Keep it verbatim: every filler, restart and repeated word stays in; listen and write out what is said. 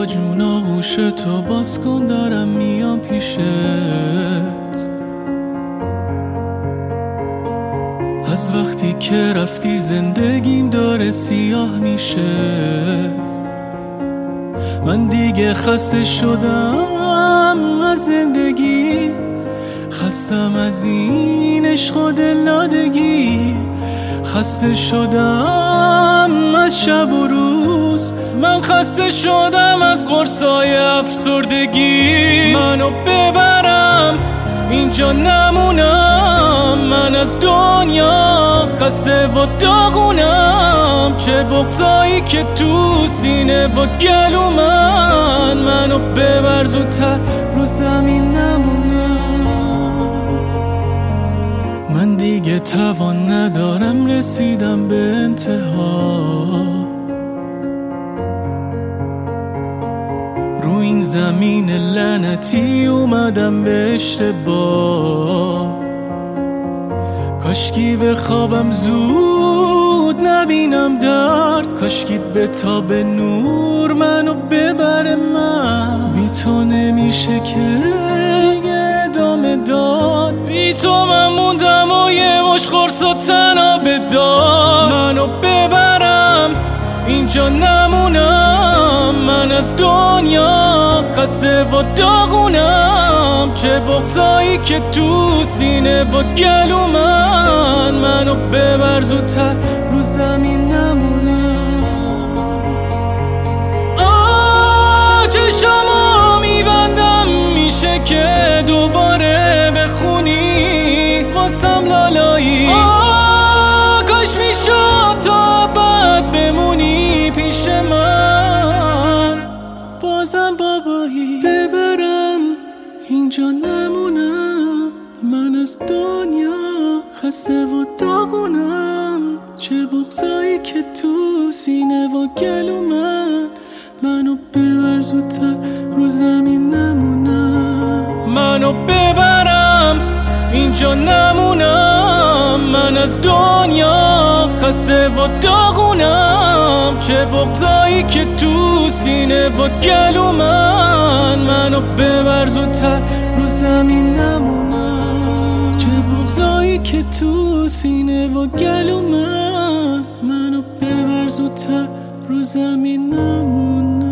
بابا جون آغوش تو باز کن دارم میام پیشت. از وقتی که رفتی زندگیم داره سیاه میشه. من دیگه خسته شدم از زندگی، خستم از این عشق و دلدادگی، خسته شدم از شب و روز، من خسته شدم از قرصای افسردگی. منو ببرم اینجا نمونم، من از دنیا خسته و داغونم. چه بغضایی که تو سینه و گلو من، منو ببر زودتر رو زمین نمونم. من دیگه توان ندارم، رسیدم به انتها. رو این زمین لعنتی اومدم به اشتباه. کاشکی به خوابم زود نبینم درد، کاشکی به تاب نور منو ببره. من بی تو نمیشه که ادامه داد، بی تو من موندم و یه مش قرص و تنابه داد. منو ببرم اینجا نمونم، من از دنیا خسته و داغونم. چه بغضایی که تو سینه و گلو من، منو ببر زودتر رو زمین نمونم. آه چشمو میبندم، میشه که دوباره بخونی واسم لالایی. آه کاش میشد تا بعد بمونی پیش من، بازم بابایی ببرم اینجا نمونم. من از دنیا خسته و داغونم، چه بغضایی که تو سینه و گلو من، منو ببر زودتر رو زمین نمونم. منو ببرم اینجا نمونم، من از دنیا خسته و داغونم. چه بغضایی که تو سینه و گلو من، منو ببر زودتر رو زمین نمونم. چه بغضایی که تو سینه و گلو من، منو ببر زودتر رو زمین نمونم.